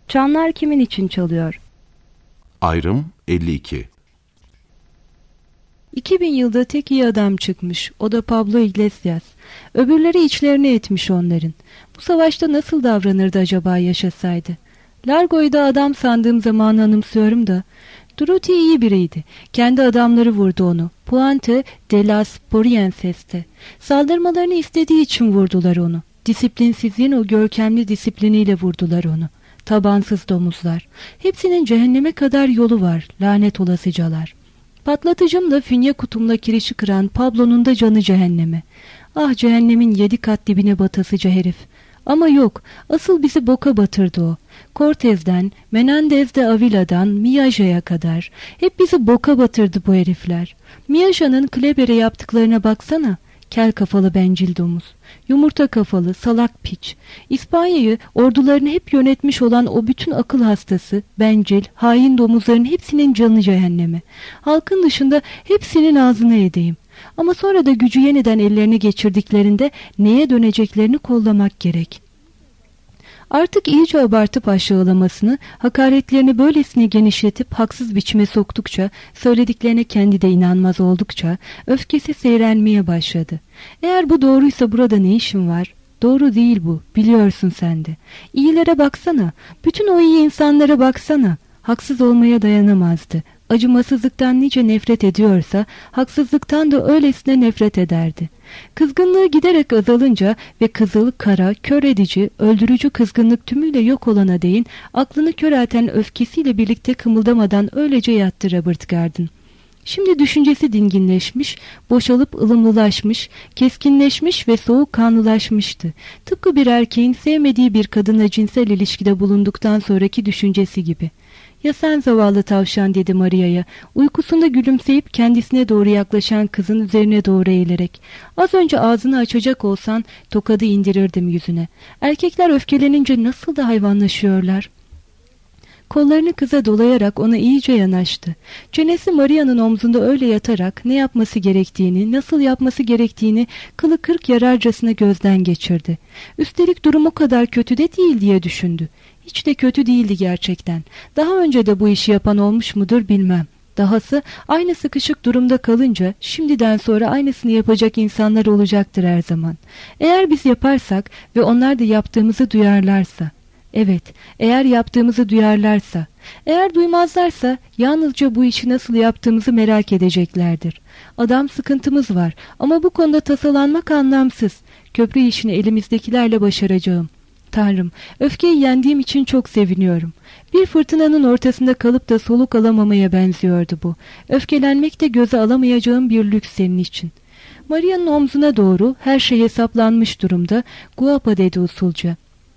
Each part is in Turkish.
Çanlar kimin için çalıyor? Ayrım 52. 2000 yılda tek iyi adam çıkmış. O da Pablo Iglesias. Öbürleri içlerine etmiş onların. Bu savaşta nasıl davranırdı acaba yaşasaydı? Largo'yu da adam sandığım zamanı anımsıyorum da. Durruti iyi biriydi. Kendi adamları vurdu onu. Puente de las Porienses'te. Saldırmalarını istediği için vurdular onu. Disiplinsizliğin o görkemli disipliniyle vurdular onu. Tabansız domuzlar. Hepsinin cehenneme kadar yolu var. Lanet olasıcalar. Patlatıcımla fünye kutumla kirişi kıran Pablo'nun da canı cehenneme. Ah, cehennemin 7 kat dibine batasıca herif. Ama yok, asıl bizi boka batırdı o. Cortez'den, Menendez de Avila'dan, Miaja'ya kadar. Hep bizi boka batırdı bu herifler. Miaja'nın Kleber'e yaptıklarına baksana. Kel kafalı bencil domuz. Yumurta kafalı, salak piç. İspanya'yı, ordularını hep yönetmiş olan o bütün akıl hastası, bencil, hain domuzların hepsinin canı cehenneme. Halkın dışında hepsinin ağzına edeyim. Ama sonra da gücü yeniden ellerine geçirdiklerinde neye döneceklerini kollamak gerek. Artık iyice abartıp aşağılamasını, hakaretlerini böylesine genişletip haksız biçime soktukça, söylediklerine kendi de inanmaz oldukça, öfkesi seyrelmeye başladı. Eğer bu doğruysa burada ne işin var? Doğru değil bu, biliyorsun sen de. İyilere baksana, bütün o iyi insanlara baksana. Haksız olmaya dayanamazdı. Acımasızlıktan nice nefret ediyorsa, haksızlıktan da öylesine nefret ederdi. Kızgınlığı giderek azalınca ve kızıl, kara, kör edici, öldürücü kızgınlık tümüyle yok olana değin, aklını körelten öfkesiyle birlikte kımıldamadan öylece yattı Robert Garden. Şimdi düşüncesi dinginleşmiş, boşalıp ılımlılaşmış, keskinleşmiş ve soğukkanlılaşmıştı. Tıpkı bir erkeğin sevmediği bir kadınla cinsel ilişkide bulunduktan sonraki düşüncesi gibi. "Ya sen zavallı tavşan," dedi Maria'ya, uykusunda gülümseyip kendisine doğru yaklaşan kızın üzerine doğru eğilerek. "Az önce ağzını açacak olsan tokadı indirirdim yüzüne. Erkekler öfkelenince nasıl da hayvanlaşıyorlar." Kollarını kıza dolayarak ona iyice yanaştı. Çenesi Maria'nın omzunda öyle yatarak ne yapması gerektiğini, nasıl yapması gerektiğini kılı kırk yararcasına gözden geçirdi. Üstelik durum o kadar kötü de değil diye düşündü. Hiç de kötü değildi gerçekten. Daha önce de bu işi yapan olmuş mudur bilmem. Dahası aynı sıkışık durumda kalınca şimdiden sonra aynısını yapacak insanlar olacaktır her zaman. Eğer biz yaparsak ve onlar da yaptığımızı duyarlarsa, evet, eğer yaptığımızı duyarlarsa, eğer duymazlarsa yalnızca bu işi nasıl yaptığımızı merak edeceklerdir. Adam, sıkıntımız var ama bu konuda tasalanmak anlamsız. Köprü işini elimizdekilerle başaracağım. Tanrım, öfkeyi yendiğim için çok seviniyorum. Bir fırtınanın ortasında kalıp da soluk alamamaya benziyordu bu. Öfkelenmek de göze alamayacağım bir lüks senin için. Maria'nın omzuna doğru, her şey hesaplanmış durumda, "Guapa," dedi usulca.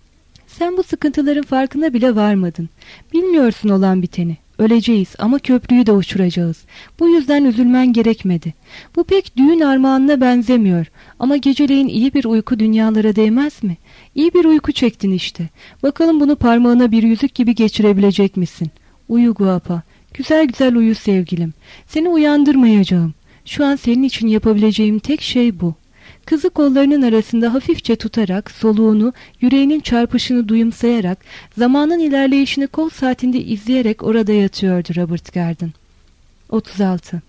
"Sen bu sıkıntıların farkına bile varmadın. Bilmiyorsun olan biteni. Öleceğiz ama köprüyü de uçuracağız. Bu yüzden üzülmen gerekmedi. Bu pek düğün armağanına benzemiyor. Ama geceleyin iyi bir uyku dünyalara değmez mi? İyi bir uyku çektin işte. Bakalım bunu parmağına bir yüzük gibi geçirebilecek misin? Uyu Guapa. Güzel güzel uyu sevgilim. Seni uyandırmayacağım. Şu an senin için yapabileceğim tek şey bu." Kızı kollarının arasında hafifçe tutarak, soluğunu, yüreğinin çarpışını duyumsayarak, zamanın ilerleyişini kol saatinde izleyerek orada yatıyordu Robert Garden. 36.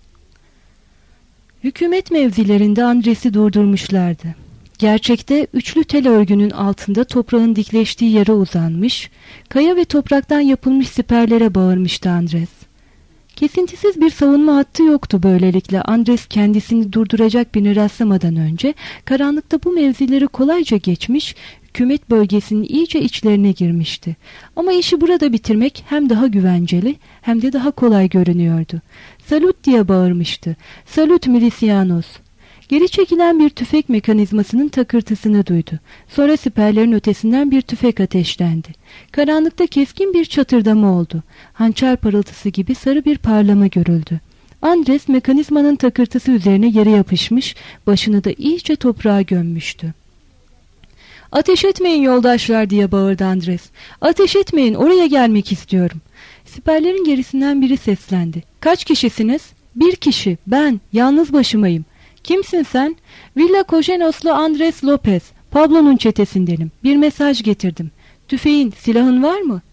Hükümet mevzilerinde Andres'i durdurmuşlardı. Gerçekte üçlü tel örgünün altında toprağın dikleştiği yere uzanmış, kaya ve topraktan yapılmış siperlere bağırmıştı Andres. Kesintisiz bir savunma hattı yoktu böylelikle. Andres kendisini durduracak birini rastlamadan önce karanlıkta bu mevzileri kolayca geçmiş, hükümet bölgesinin iyice içlerine girmişti. Ama işi burada bitirmek hem daha güvenceli hem de daha kolay görünüyordu. "Salut!" diye bağırmıştı. "Salut milicianos!" Geri çekilen bir tüfek mekanizmasının takırtısını duydu. Sonra siperlerin ötesinden bir tüfek ateşlendi. Karanlıkta keskin bir çatırdama oldu. Hançer parıltısı gibi sarı bir parlama görüldü. Andres mekanizmanın takırtısı üzerine yere yapışmış, başını da iyice toprağa gömmüştü. "Ateş etmeyin yoldaşlar!" diye bağırdı Andres. "Ateş etmeyin, oraya gelmek istiyorum." Siperlerin gerisinden biri seslendi. "Kaç kişisiniz?" "Bir kişi, ben, yalnız başımayım." "Kimsin sen?" "Villa Cogenos'lu Andres Lopez. Pablo'nun çetesindenim. Bir mesaj getirdim." "Tüfeğin, silahın var mı?"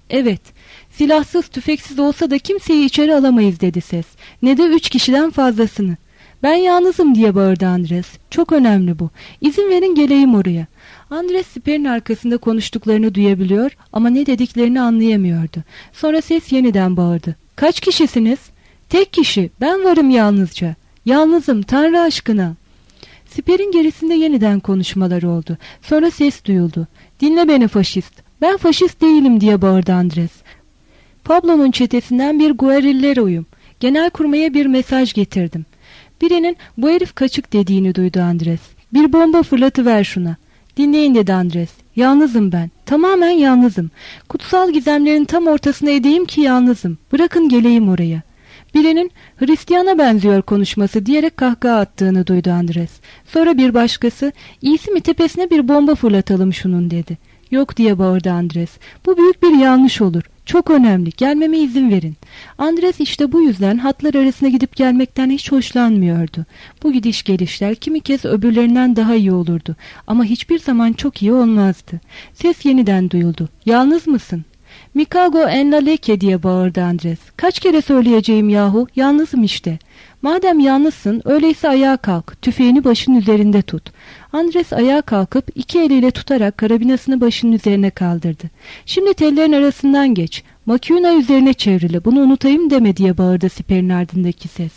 Evet, silahsız tüfeksiz olsa da kimseyi içeri alamayız dedi ses. Ne de 3 kişiden fazlasını. Ben yalnızım diye bağırdı Andres. Çok önemli bu. İzin verin geleyim oraya. Andres siperin arkasında konuştuklarını duyabiliyor ama ne dediklerini anlayamıyordu. Sonra ses yeniden bağırdı. Kaç kişisiniz? Tek kişi. Ben varım yalnızca. Yalnızım Tanrı aşkına. Siperin gerisinde yeniden konuşmalar oldu. Sonra ses duyuldu. Dinle beni faşist. Ben faşist değilim diye bağırdı Andres. Pablo'nun çetesinden bir guerrilleroyum. Genelkurmay'a bir mesaj getirdim. Birinin bu herif kaçık dediğini duydu Andres. Bir bomba fırlatıver şuna. Dinleyin dedi Andres. Yalnızım ben. Tamamen yalnızım. Kutsal gizemlerin tam ortasına edeyim ki yalnızım. Bırakın geleyim oraya. Birinin Hristiyana benziyor konuşması diyerek kahkaha attığını duydu Andres. Sonra bir başkası iyisi mi tepesine bir bomba fırlatalım şunun dedi. Yok diye bağırdı Andres. Bu büyük bir yanlış olur. Çok önemli. Gelmeme izin verin. Andres işte bu yüzden hatlar arasına gidip gelmekten hiç hoşlanmıyordu. Bu gidiş gelişler kimi kez öbürlerinden daha iyi olurdu. Ama hiçbir zaman çok iyi olmazdı. Ses yeniden duyuldu. Yalnız mısın? Mikago en la leke diye bağırdı Andres. Kaç kere söyleyeceğim yahu? Yalnızım işte. Madem yalnızsın öyleyse ayağa kalk. Tüfeğini başın üzerinde tut. Andres ayağa kalkıp iki eliyle tutarak karabinasını başının üzerine kaldırdı. Şimdi tellerin arasından geç. Makina üzerine çevrili. Bunu unutayım deme diye bağırdı siperin ardındaki ses.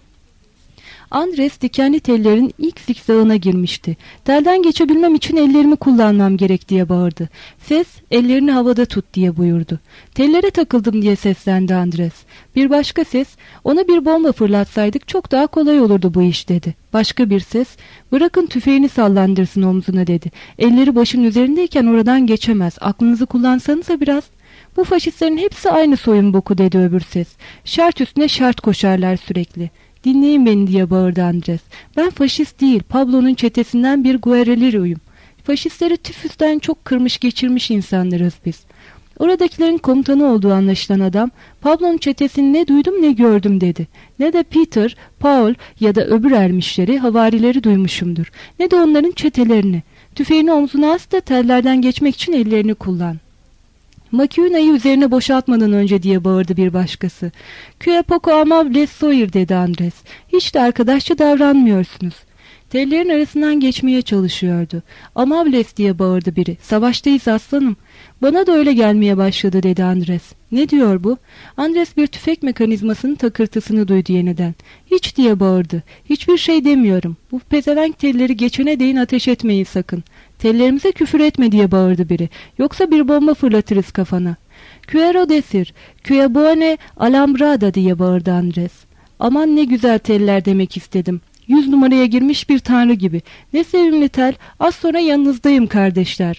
Andres dikenli tellerin ilk zikzağına girmişti. Telden geçebilmem için ellerimi kullanmam gerek diye bağırdı. Ses, ellerini havada tut diye buyurdu. Tellere takıldım diye seslendi Andres. Bir başka ses, ona bir bomba fırlatsaydık çok daha kolay olurdu bu iş dedi. Başka bir ses, bırakın tüfeğini sallandırsın omzuna dedi. Elleri başın üzerindeyken oradan geçemez. Aklınızı kullansanıza biraz. Bu faşistlerin hepsi aynı soyun boku dedi öbür ses. Şart üstüne şart koşarlar sürekli. Dinleyin beni diye bağırdı Andres. Ben faşist değil, Pablo'nun çetesinden bir guerrilleroyum. Faşistleri tüfüsten çok kırmış geçirmiş insanlarız biz. Oradakilerin komutanı olduğu anlaşılan adam, Pablo'nun çetesini ne duydum ne gördüm dedi. Ne de Peter, Paul ya da öbür ermişleri, havarileri duymuşumdur. Ne de onların çetelerini. Tüfeğini omzuna as da tellerden geçmek için ellerini kullan. Makinayı üzerine boşaltmadan önce diye bağırdı bir başkası. "Que poco amable soyir" dedi Andres. Hiç de arkadaşça davranmıyorsunuz. Tellerin arasından geçmeye çalışıyordu. "Amables" diye bağırdı biri. "Savaştayız aslanım." "Bana da öyle gelmeye başladı" dedi Andres. "Ne diyor bu?" Andres bir tüfek mekanizmasının takırtısını duydu yeniden. "Hiç" diye bağırdı. "Hiçbir şey demiyorum. Bu pezevenk telleri geçene değin ateş etmeyin sakın." "Tellerimize küfür etme" diye bağırdı biri. "Yoksa bir bomba fırlatırız kafana." "Cuero desir, que buone alambrada" diye bağırdı Andres. "Aman ne güzel teller demek istedim. 100 numaraya girmiş bir tanrı gibi. Ne sevimli tel. Az sonra yanınızdayım kardeşler."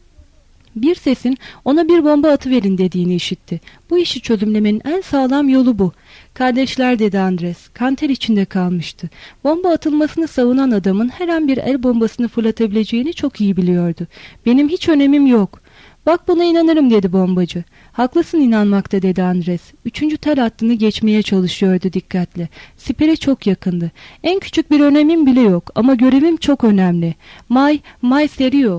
Bir sesin ona bir bomba atıverin dediğini işitti. Bu işi çözümlemenin en sağlam yolu bu. "Kardeşler" dedi Andres. Kanter içinde kalmıştı. Bomba atılmasını savunan adamın her an bir el bombasını fırlatabileceğini çok iyi biliyordu. "Benim hiç önemim yok." "Bak buna inanırım" dedi bombacı. "Haklısın inanmakta" dedi Andres. 3. tel hattını geçmeye çalışıyordu dikkatle. Sipere çok yakındı. "En küçük bir önemim bile yok ama görevim çok önemli. May serio."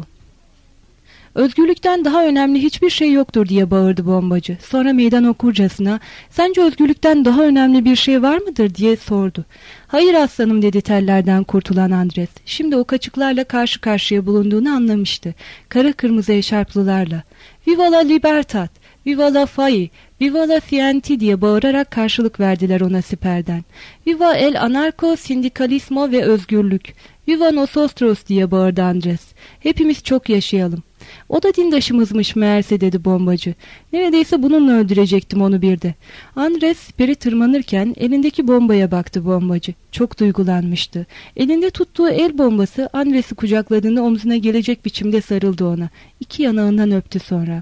"Özgürlükten daha önemli hiçbir şey yoktur" diye bağırdı bombacı. Sonra meydan okurcasına "Sence özgürlükten daha önemli bir şey var mıdır?" diye sordu. "Hayır aslanım" dedi tellerden kurtulan Andres. Şimdi o kaçıklarla karşı karşıya bulunduğunu anlamıştı. Kara kırmızı eşarplılarla. "Viva la libertad! Viva la fai! Viva la fienti" diye bağırarak karşılık verdiler ona siperden. "Viva el anarko sindikalismo ve özgürlük! Viva nosotros" diye bağırdı Andres. "Hepimiz çok yaşayalım." "O da dindaşımızmış meğerse" dedi bombacı. "Neredeyse bununla öldürecektim onu bir de." Andres siperi tırmanırken elindeki bombaya baktı bombacı. Çok duygulanmıştı. Elinde tuttuğu el bombası Andres'i kucakladığında omzuna gelecek biçimde sarıldı ona. İki yanağından öptü sonra.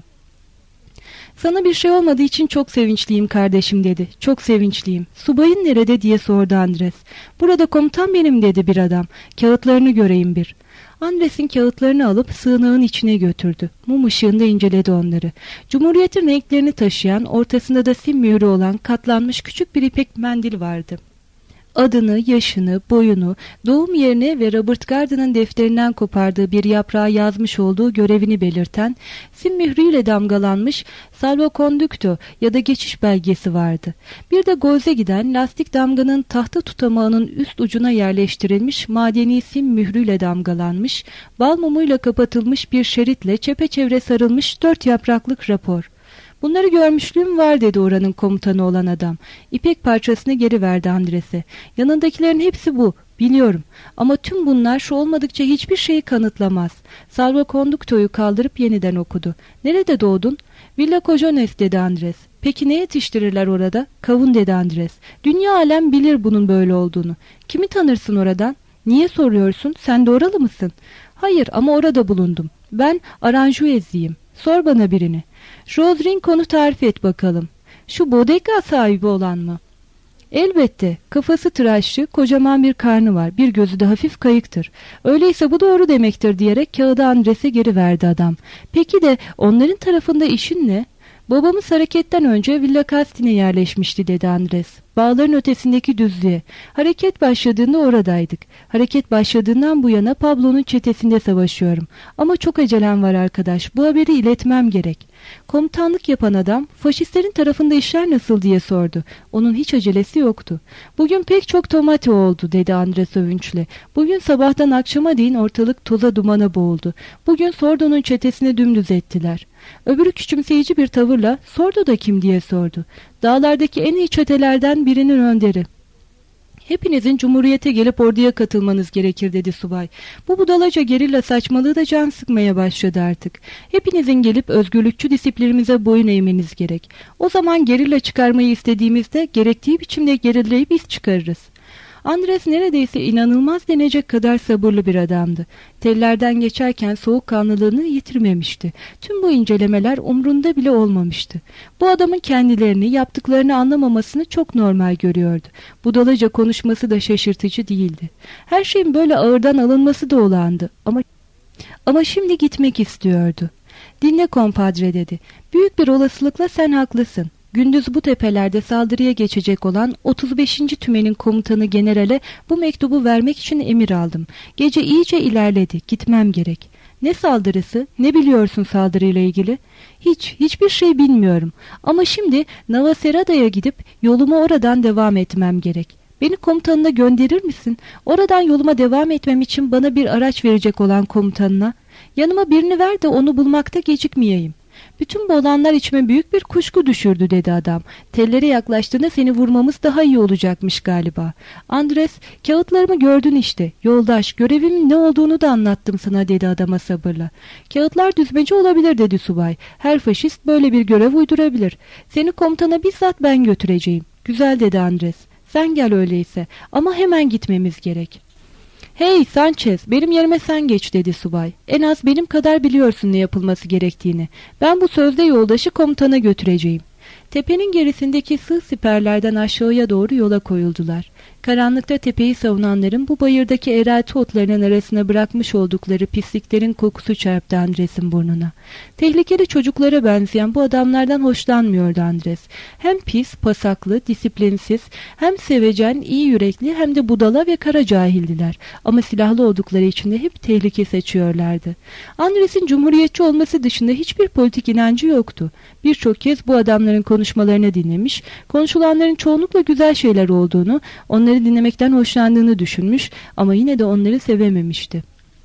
"Sana bir şey olmadığı için çok sevinçliyim kardeşim" dedi. "Çok sevinçliyim." "Subayın nerede?" diye sordu Andres. "Burada komutan benim" dedi bir adam. "Kağıtlarını göreyim bir." Andres'in kağıtlarını alıp sığınağın içine götürdü. Mum ışığında inceledi onları. Cumhuriyetin renklerini taşıyan, ortasında da sim mührü olan katlanmış küçük bir ipek mendil vardı. Adını, yaşını, boyunu, doğum yerini ve Robert Garden'ın defterinden kopardığı bir yaprağa yazmış olduğu görevini belirten, sim mührüyle damgalanmış salvoconducto ya da geçiş belgesi vardı. Bir de golze giden lastik damganın tahta tutamağının üst ucuna yerleştirilmiş madeni sim mührüyle damgalanmış, bal mumuyla kapatılmış bir şeritle çepeçevre sarılmış 4 yapraklık rapor. "Bunları görmüşlüğüm var," dedi oranın komutanı olan adam. İpek parçasını geri verdi Andres'e. "Yanındakilerin hepsi bu. Biliyorum. Ama tüm bunlar şu olmadıkça hiçbir şeyi kanıtlamaz." Salvoconducto'yu kaldırıp yeniden okudu. "Nerede doğdun?" "Villa Cojones," dedi Andres. "Peki ne yetiştirirler orada?" "Kavun," dedi Andres. "Dünya alem bilir bunun böyle olduğunu." "Kimi tanırsın oradan?" "Niye soruyorsun? Sen de oralı mısın?" "Hayır, ama orada bulundum. Ben Aranjuez'iyim. Sor bana birini." "Rose Rincon'u tarif et bakalım." "Şu bodega sahibi olan mı?" "Elbette. Kafası tıraşlı, kocaman bir karnı var. Bir gözü de hafif kayıktır." "Öyleyse bu doğru demektir," diyerek kağıdı Andres'e geri verdi adam. "Peki de onların tarafında işin ne?" "Babamız hareketten önce Villa Castin'e yerleşmişti," dedi Andres. "Bağların ötesindeki düzlüğe. Hareket başladığında oradaydık. Hareket başladığından bu yana Pablo'nun çetesinde savaşıyorum. Ama çok acelem var arkadaş. Bu haberi iletmem gerek." Komutanlık yapan adam, "Faşistlerin tarafında işler nasıl?" diye sordu. Onun hiç acelesi yoktu. "Bugün pek çok tomate oldu," dedi Andres övünçle. "Bugün sabahtan akşama değin ortalık toza dumana boğuldu. Bugün Sordo'nun çetesini dümdüz ettiler." Öbürü küçümseyici bir tavırla, "Sordo da kim?" diye sordu. "Dağlardaki en iyi çetelerden birinin önderi. Hepinizin Cumhuriyete gelip orduya katılmanız gerekir," dedi subay. "Bu budalaca gerilla saçmalığı da can sıkmaya başladı artık. Hepinizin gelip özgürlükçü disiplinimize boyun eğmeniz gerek. O zaman gerilla çıkarmayı istediğimizde gerektiği biçimde gerillayı biz çıkarırız." Andres neredeyse inanılmaz denecek kadar sabırlı bir adamdı. Tellerden geçerken soğukkanlılığını yitirmemişti. Tüm bu incelemeler umrunda bile olmamıştı. Bu adamın kendilerini, yaptıklarını anlamamasını çok normal görüyordu. Budalaca konuşması da şaşırtıcı değildi. Her şeyin böyle ağırdan alınması da olağandı. Ama şimdi gitmek istiyordu. "Dinle kompadre," dedi. "Büyük bir olasılıkla sen haklısın. Gündüz bu tepelerde saldırıya geçecek olan 35. Tümen'in komutanı generale bu mektubu vermek için emir aldım. Gece iyice ilerledi. Gitmem gerek." "Ne saldırısı? Ne biliyorsun saldırıyla ilgili?" Hiçbir şey bilmiyorum. Ama şimdi Navacerada'ya gidip yoluma oradan devam etmem gerek." "Beni komutanına gönderir misin? Oradan yoluma devam etmem için bana bir araç verecek olan komutanına. Yanıma birini ver de onu bulmakta gecikmeyeyim." "Bütün bu olanlar içime büyük bir kuşku düşürdü," dedi adam. "Tellere yaklaştığında seni vurmamız daha iyi olacakmış galiba." "Andres, kağıtlarımı gördün işte. Yoldaş, görevimin ne olduğunu da anlattım sana," dedi adama sabırla. "Kağıtlar düzmece olabilir," dedi subay. "Her faşist böyle bir görev uydurabilir. Seni komutana bizzat ben götüreceğim." "Güzel," dedi Andres. "Sen gel öyleyse. Ama hemen gitmemiz gerek." "Hey Sanchez, benim yerime sen geç," dedi subay. "En az benim kadar biliyorsun ne yapılması gerektiğini. Ben bu sözde yoldaşı komutana götüreceğim." Tepenin gerisindeki sığ siperlerden aşağıya doğru yola koyuldular. Karanlıkta tepeyi savunanların bu bayırdaki eğrelti otlarının arasına bırakmış oldukları pisliklerin kokusu çarptı Andres'in burnuna. Tehlikeli çocuklara benzeyen bu adamlardan hoşlanmıyordu Andres. Hem pis, pasaklı, disiplinsiz, hem sevecen, iyi yürekli hem de budala ve kara cahildiler. Ama silahlı oldukları için de hep tehlike seçiyorlardı. Andres'in cumhuriyetçi olması dışında hiçbir politik inancı yoktu. Birçok kez bu adamların konuşmalarını dinlemiş, konuşulanların çoğunlukla güzel şeyler olduğunu, onları dinlemekten hoşlandığını düşünmüş ama yine de onları sevememişti.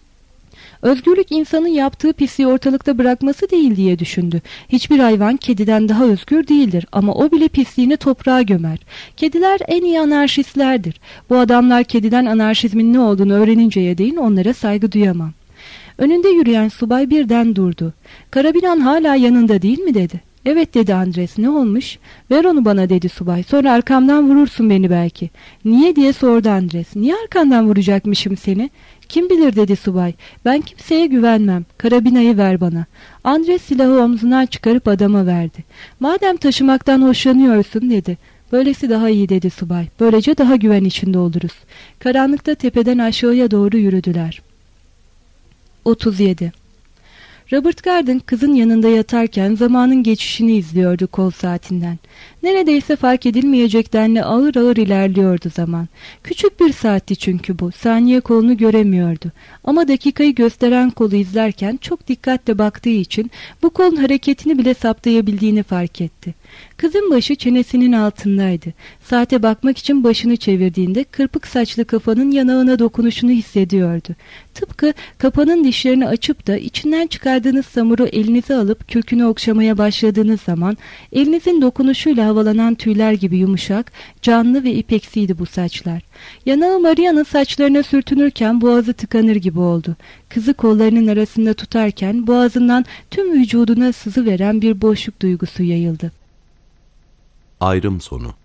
Özgürlük insanın yaptığı pisliği ortalıkta bırakması değil diye düşündü. Hiçbir hayvan kediden daha özgür değildir ama o bile pisliğini toprağa gömer. Kediler en iyi anarşistlerdir. Bu adamlar kediden anarşizmin ne olduğunu öğreninceye değin onlara saygı duyamam. Önünde yürüyen subay birden durdu. "Karabinan hala yanında değil mi?" dedi. "Evet," dedi Andres. "Ne olmuş?" "Ver onu bana," dedi subay. "Sonra arkamdan vurursun beni belki." "Niye?" diye sordu Andres. "Niye arkandan vuracakmışım seni?" "Kim bilir," dedi subay. "Ben kimseye güvenmem. Karabinayı ver bana." Andres silahı omzundan çıkarıp adama verdi. "Madem taşımaktan hoşlanıyorsun," dedi. "Böylesi daha iyi," dedi subay. "Böylece daha güven içinde oluruz." Karanlıkta tepeden aşağıya doğru yürüdüler. 37. Robert Garden kızın yanında yatarken zamanın geçişini izliyordu kol saatinden. Neredeyse fark edilmeyecek denli ağır ağır ilerliyordu zaman. Küçük bir saatti çünkü bu. Saniye kolunu göremiyordu. Ama dakikayı gösteren kolu izlerken çok dikkatle baktığı için bu kolun hareketini bile saptayabildiğini fark etti. Kızın başı çenesinin altındaydı. Saate bakmak için başını çevirdiğinde kırpık saçlı kafanın yanağına dokunuşunu hissediyordu. Tıpkı kapanın dişlerini açıp da içinden çıkardığınız samuru elinize alıp kökünü okşamaya başladığınız zaman elinizin dokunuşuyla havalanan tüyler gibi yumuşak, canlı ve ipeksiydi bu saçlar. Yanağı Maria'nın saçlarına sürtünürken boğazı tıkanır gibi oldu. Kızı kollarının arasında tutarken boğazından tüm vücuduna sızı veren bir boşluk duygusu yayıldı. Ayrım sonu.